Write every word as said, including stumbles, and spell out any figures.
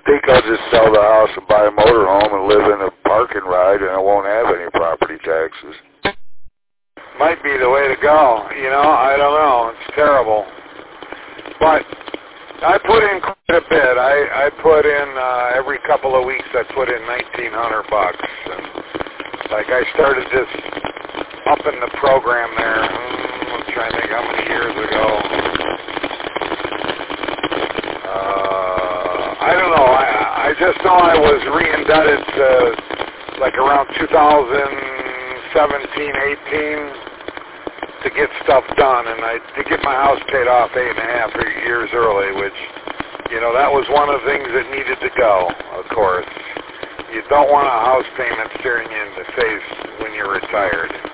think I'll just sell the house and buy a motorhome and live in a park and ride, and I won't have any property taxes. Might be the way to go. You know, I don't know. It's terrible. But I put in quite a bit. I, I put in, uh, every couple of weeks I put in nineteen hundred bucks. And, like, I started just upping the program there. Mm, I'm trying to think how many years ago. Uh, I don't know. I, I just know I was re-indebted to, like, around two thousand seventeen, eighteen to get stuff done, and I to get my house paid off eight and a half years early, which, you know, that was one of the things that needed to go, of course. You don't want a house payment staring you in the face when you're retired.